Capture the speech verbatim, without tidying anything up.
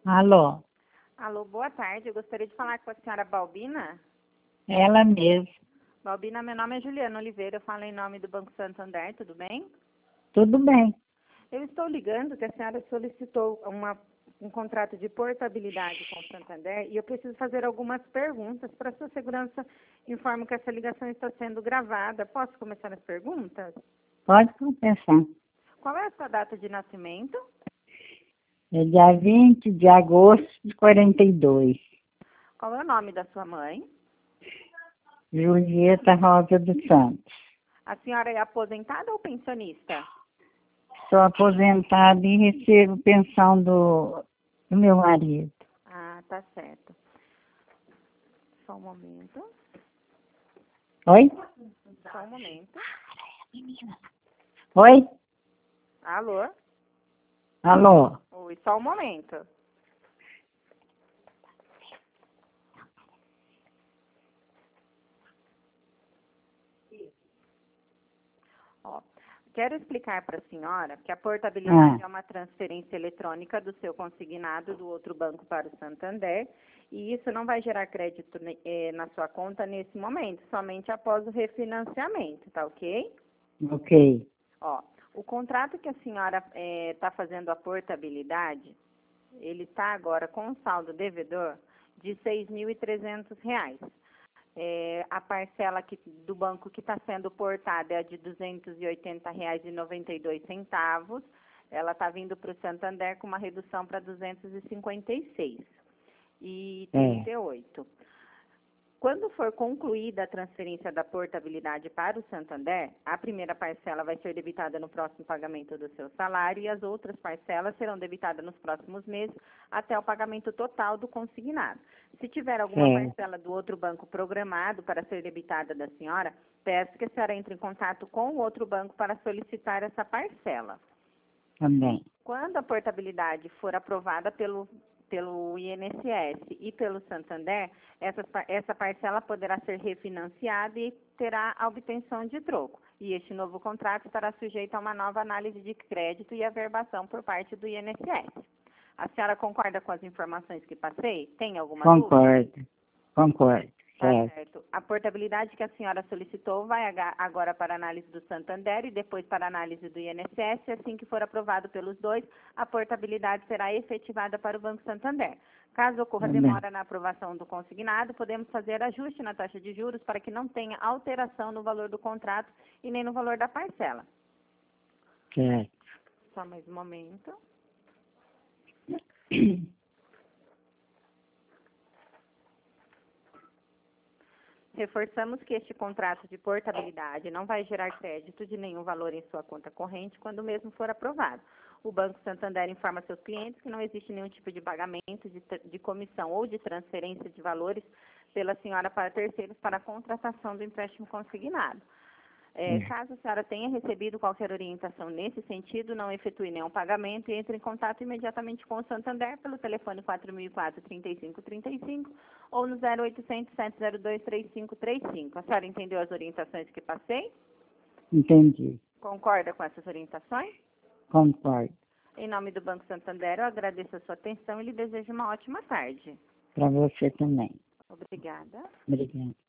Alô, Alô, boa tarde. Eu gostaria de falar com a senhora Balbina. ela mesmo. Balbina, meu nome é Juliana Oliveira, eu falo em nome do Banco Santander, tudo bem? Tudo bem. Eu estou ligando que a senhora solicitou uma, um contrato de portabilidade com o Santander e eu preciso fazer algumas perguntas. Para sua segurança, informo que essa ligação está sendo gravada. Posso começar as perguntas? Pode começar. Qual é a sua data de nascimento? É dia vinte de agosto de quarenta e dois. Qual é o nome da sua mãe? Julieta Rosa dos Santos. A senhora é aposentada ou pensionista? Sou aposentada e recebo pensão do, do meu marido. Ah, tá certo. Só um momento. Oi? Só um momento. Oi? Alô? Alô? Oi, só um momento. Ó, quero explicar para a senhora que a portabilidade Ah, é uma transferência eletrônica do seu consignado do outro banco para o Santander e isso não vai gerar crédito eh, na sua conta nesse momento, somente após o refinanciamento, tá ok? ok. Ó, o contrato que a senhora está fazendo a portabilidade, ele está agora com um saldo devedor de seis mil e trezentos reais. É, a parcela que, do banco que está sendo portada é a de duzentos e oitenta reais e noventa e dois centavos. Ela está vindo para o Santander com uma redução para duzentos e cinquenta e seis e trinta e oito. Quando for concluída a transferência da portabilidade para o Santander, a primeira parcela vai ser debitada no próximo pagamento do seu salário e as outras parcelas serão debitadas nos próximos meses até o pagamento total do consignado. Se tiver alguma É. parcela do outro banco programado para ser debitada da senhora, peço que a senhora entre em contato com o outro banco para solicitar essa parcela. Também. Quando a portabilidade for aprovada pelo pelo I N S S e pelo Santander, essa, essa parcela poderá ser refinanciada e terá a obtenção de troco. E este novo contrato estará sujeito a uma nova análise de crédito e averbação por parte do I N S S. A senhora concorda com as informações que passei? Tem alguma dúvida? Concordo. Concordo. Tá Certo. certo. A portabilidade que a senhora solicitou vai agora para análise do Santander e depois para análise do I N S S. Assim que for aprovado pelos dois, a portabilidade será efetivada para o Banco Santander. Caso ocorra Também. demora na aprovação do consignado, podemos fazer ajuste na taxa de juros para que não tenha alteração no valor do contrato e nem no valor da parcela. Certo. Só mais um momento. Reforçamos que este contrato de portabilidade não vai gerar crédito de nenhum valor em sua conta corrente quando o mesmo for aprovado. O Banco Santander informa seus clientes que não existe nenhum tipo de pagamento de, de comissão ou de transferência de valores pela senhora para terceiros para a contratação do empréstimo consignado. É, caso a senhora tenha recebido qualquer orientação nesse sentido, não efetue nenhum pagamento e entre em contato imediatamente com o Santander pelo telefone quatro mil e quatro, trinta e cinco trinta e cinco ou no zero oitocentos, sete zero dois, três cinco três cinco. A senhora entendeu as orientações que passei? Entendi. Concorda com essas orientações? Concordo. Em nome do Banco Santander, eu agradeço a sua atenção e lhe desejo uma ótima tarde. Para você também. Obrigada. Obrigada.